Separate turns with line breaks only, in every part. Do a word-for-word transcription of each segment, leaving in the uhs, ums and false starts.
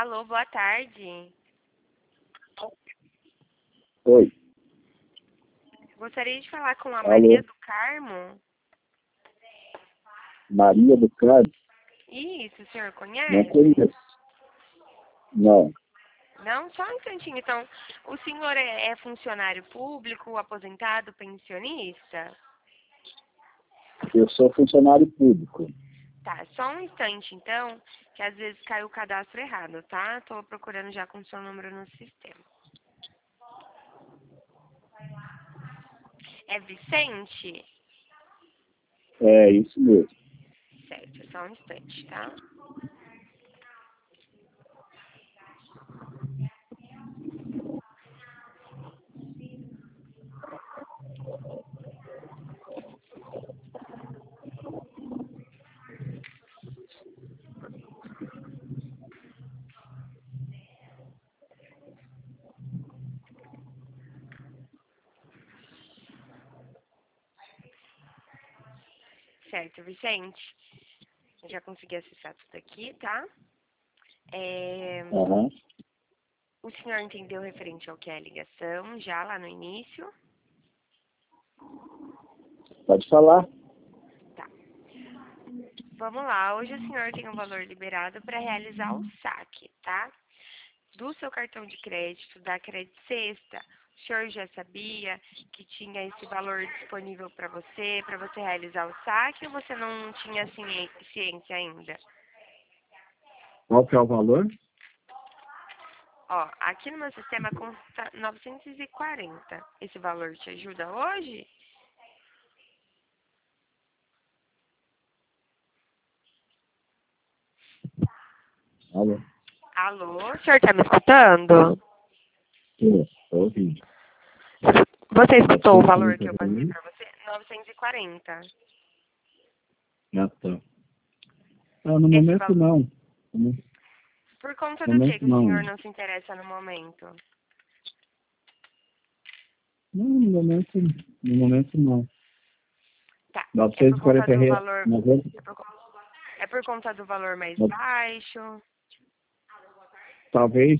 Alô, boa tarde.
Oi.
Gostaria de falar com a
Alô.
Maria do Carmo.
Maria do Carmo?
Isso, o senhor
Não
conhece?
conheço. Não.
Não? Só um instantinho. Então, o senhor é, é funcionário público, aposentado, pensionista?
Eu sou funcionário público.
Tá, só um instante, então, que às vezes caiu o cadastro errado, tá? Tô procurando já com o seu número no sistema. É Vicente?
É isso mesmo.
Certo, só um instante, tá? Certo, Vicente. Eu já consegui acessar tudo aqui, tá? É...
Aham.
O senhor entendeu referente ao que é a ligação já lá no início?
Pode falar.
Tá. Vamos lá. Hoje o senhor tem um valor liberado para realizar o saque, tá? Do seu cartão de crédito, da Crédito Sexta. O senhor já sabia que tinha esse valor disponível para você, para você realizar o saque, ou você não tinha ciên- ciência ainda?
Qual que é o valor?
Ó, aqui no meu sistema consta novecentos e quarenta. Esse valor te ajuda hoje?
Alô.
Alô, o senhor tá me escutando?
Estou ouvindo.
Você escutou o valor
novecentos e
que eu passei
quarenta.
pra você? novecentos e quarenta.
Ah, tá. Ah, no
Esse
momento
valor.
não. No
Por conta do que
momento
que o
não.
senhor não se interessa no momento?
Não, no momento, no momento não.
Tá. É por
novecentos e
conta
quarenta
do
reais.
valor.
noventa.
É por, con- é por conta do valor mais
no-
baixo?
Talvez.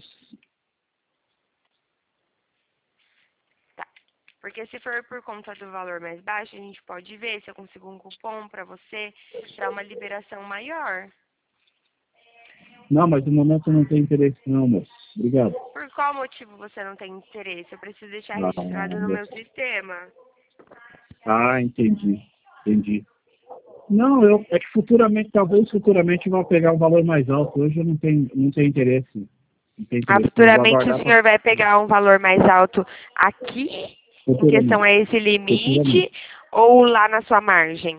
Tá. Porque se for por conta do valor mais baixo, a gente pode ver se eu consigo um cupom pra você pra uma liberação maior.
Não, mas no momento não tem interesse não, moço. Obrigado.
Por qual motivo você não tem interesse? Eu preciso deixar
Ah,
registrado no meu
moço.
sistema.
Ah, entendi. Entendi. Não, eu, é que futuramente, talvez futuramente eu vou pegar um valor mais alto. Hoje eu não tenho, não tenho interesse. Não tenho
Ah,
interesse. Eu vou
futuramente o
aguardar para
senhor vai pegar um valor mais alto aqui, em questão
futuramente.
a esse limite,
Futuramente.
ou lá na sua margem?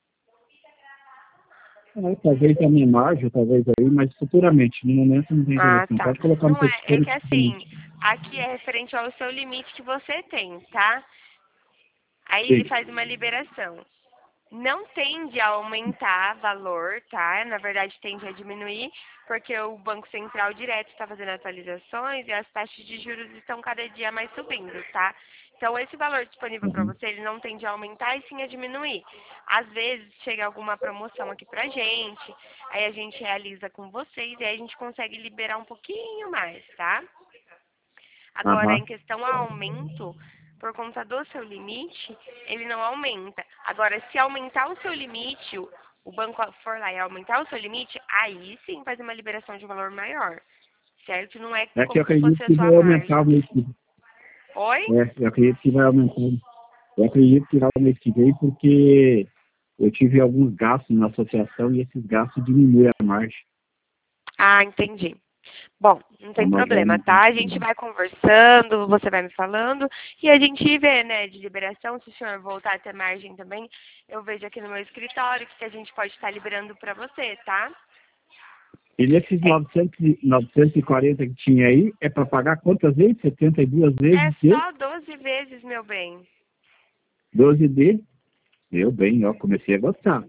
É, talvez a minha margem, talvez aí, mas futuramente. No momento não tem interesse.
Ah,
Não
tá.
pode colocar no
Não
seu
é, é
sistema
que
futuramente.
assim, aqui é referente ao seu limite que você tem, tá? Aí ele
Sim.
faz uma liberação. Não tende a aumentar valor, tá? Na verdade, tende a diminuir, porque o Banco Central direto está fazendo atualizações e as taxas de juros estão cada dia mais subindo, tá? Então, esse valor disponível para
Uhum.
você, ele não tende a aumentar e sim a diminuir. Às vezes, chega alguma promoção aqui pra gente, aí a gente realiza com vocês e aí a gente consegue liberar um pouquinho mais, tá? Agora,
Aham.
em questão a aumento, por conta do seu limite, ele não aumenta. Agora, se aumentar o seu limite, o o banco for lá e aumentar o seu limite, aí sim faz uma liberação de um valor maior, certo? Não é
É que eu
como se
acredito
fosse a
que
sua
vai aumentar o
margem.
mês que vem.
Oi?
É, eu acredito que vai aumentar. Eu acredito que vai o mês que vem porque eu tive alguns gastos na associação e esses gastos diminuem a margem.
Ah, entendi. Bom, não
A
tem
margem vai
problema,
aumentar.
tá? A gente vai conversando, você vai me falando e a gente vê, né, de liberação, se o senhor voltar a ter margem também, eu vejo aqui no meu escritório que a gente pode estar liberando para você, tá?
E nesses
É,
novecentos, e- novecentos e quarenta que tinha aí, é para pagar quantas vezes? setenta e duas
é
vezes de
só doze vezes, meu bem.
doze de? Meu bem, ó, comecei a gostar.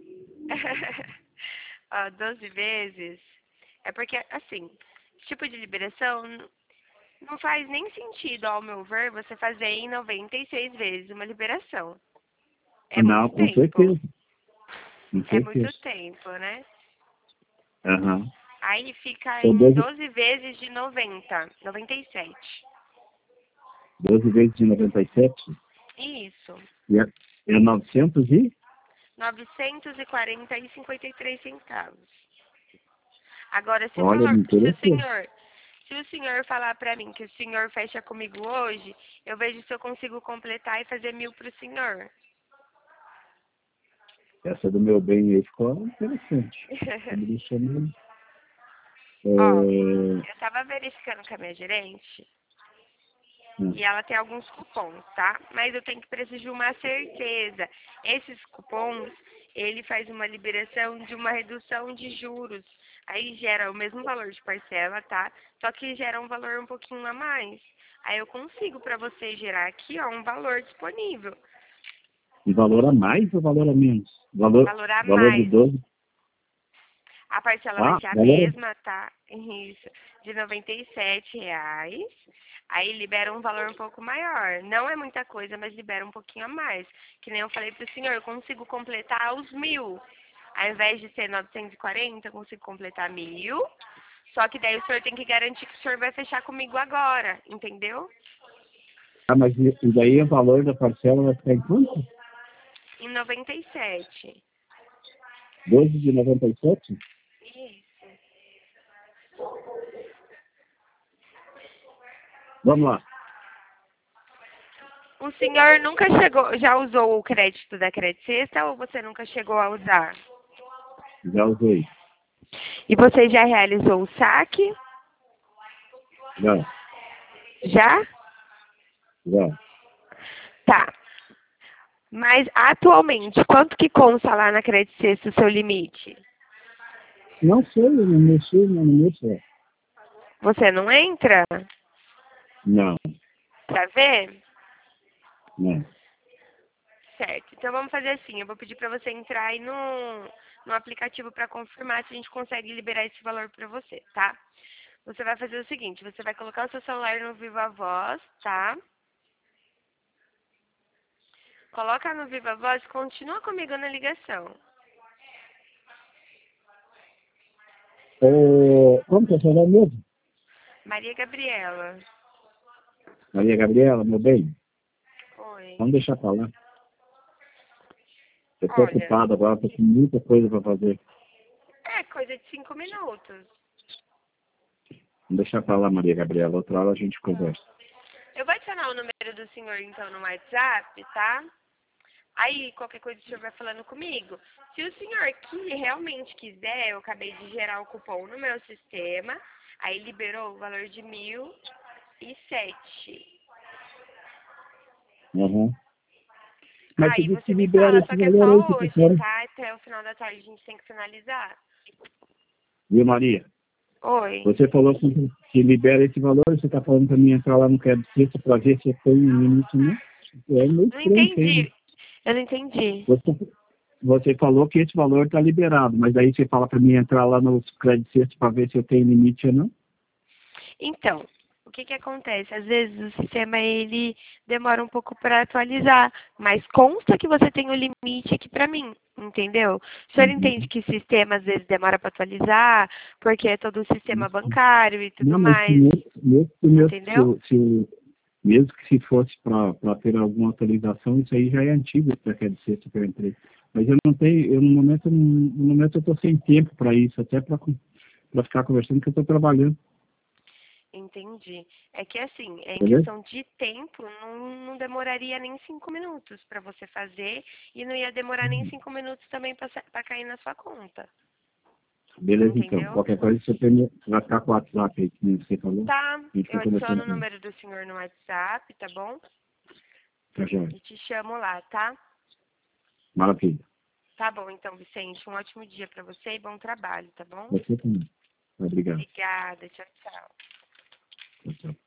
Ó, doze vezes. É porque, assim, esse tipo de liberação n- não faz nem sentido, ao meu ver, você fazer em noventa e seis vezes uma liberação. É
Não,
muito
com
tempo.
certeza. Com
É muito
certeza.
tempo, né?
Aham.
Aí fica
São
em
doze,
doze vezes de noventa, noventa e sete.
doze vezes de noventa e sete.
Isso.
E é, é novecentos e?
novecentos e quarenta e cinquenta e três centavos. Agora, se o
Olha,
valor,
me
se o
interessou.
senhor, se o senhor falar pra mim que o senhor fecha comigo hoje, eu vejo se eu consigo completar e fazer mil pro senhor.
Essa do meu bem aí ficou interessante. Tá me deixando...
Ó,
É...
eu tava verificando com a minha gerente
hum,
e ela tem alguns cupons, tá? Mas eu tenho que precisar de uma certeza. Esses cupons, ele faz uma liberação de uma redução de juros. Aí gera o mesmo valor de parcela, tá? Só que gera um valor um pouquinho a mais. Aí eu consigo pra você gerar aqui, ó, um valor disponível.
E valor a mais ou valor a menos? Valor,
Valor a
valor de
mais.
doze.
A parcela vai
Ah,
ser a
valor...
mesma, tá? Isso, de noventa e sete reais. Aí libera um valor um pouco maior. Não é muita coisa, mas libera um pouquinho a mais. Que nem eu falei pro senhor, eu consigo completar os mil. Ao invés de ser novecentos e quarenta, eu consigo completar mil. Só que daí o senhor tem que garantir que o senhor vai fechar comigo agora, entendeu?
Ah, mas e e daí o valor da parcela vai ficar em quanto?
Em noventa e sete.
doze de noventa e sete?
Isso.
Vamos lá.
O senhor nunca chegou, já usou o crédito da Crédito Sexta ou você nunca chegou a usar?
Já usei.
E você já realizou o saque?
Já,
Já?
já.
Tá. Mas atualmente, quanto que consta lá na Crédito Sexta o seu limite?
Não sei, eu não mexi, não mexi.
Você não entra
Não,
pra ver?
não.
Certo. Então vamos fazer assim, eu vou pedir pra você entrar aí no, no aplicativo pra confirmar se a gente consegue liberar esse valor pra você, tá? Você vai fazer o seguinte, você vai colocar o seu celular no Viva Voz, tá? Coloca no Viva Voz e continua comigo na ligação.
Ô, como que é seu nome mesmo?
Maria Gabriela.
Maria Gabriela, meu bem?
Oi.
Vamos deixar pra lá. Eu tô
Olha,
ocupado agora, tô com muita coisa pra fazer.
é coisa de cinco minutos.
Vamos deixar pra lá, Maria Gabriela. Outra hora a gente conversa.
Eu vou adicionar o número do senhor, então, no WhatsApp, tá? Aí, qualquer coisa o senhor vai falando comigo. Se o senhor que realmente quiser, eu acabei de gerar o cupom no meu sistema, aí liberou o valor de mil e sete.
Uhum. Mas você
Aí
disse que
você me
libera
fala,
esse
só que é
valor aí que
só
tá
hoje,
fora.
tá? Até o final da tarde a gente tem que finalizar.
Viu, Maria?
Oi.
Você falou que, que libera esse valor, você tá falando pra mim entrar lá no crédito sexta pra ver se tem um limite, né? É meio
Não
estranho isso aí, né?
entendi. Eu não entendi.
Você, você falou que esse valor está liberado, mas aí você fala para mim entrar lá no crédito sexto para ver se eu tenho limite ou não?
Então, o que que acontece? Às vezes o sistema ele demora um pouco para atualizar, mas consta que você tem o limite aqui para mim, entendeu? O senhor entende
Uhum.
que o sistema às vezes demora para atualizar, porque é todo o sistema bancário e tudo
Não, mas se
mais,
mesmo, mesmo, que meu- se,
entendeu?
eu- se, eu- mesmo que se fosse para ter alguma atualização, isso aí já é antigo para crédito sexto que eu entrei. Mas eu não tenho, eu no momento, no momento eu estou sem tempo para isso, até para ficar conversando, que eu estou trabalhando,
Entendi. É que assim, é em
entendeu?
questão de tempo, não, não demoraria nem cinco minutos para você fazer e não ia demorar nem cinco minutos também para cair na sua conta,
Beleza, então.
entendeu?
Qualquer coisa você tem, vai ficar com o WhatsApp aí, que nem você falou.
Tá,
A gente
eu
vai
adiciono
conversando
o
com ele.
número do senhor no WhatsApp, tá bom?
Tá joia.
E te chamo lá, tá?
Maravilha.
Tá bom, então, Vicente, um ótimo dia pra você e bom trabalho, tá bom?
Você também. Obrigado.
Obrigada, tchau, tchau.
Tchau, tchau.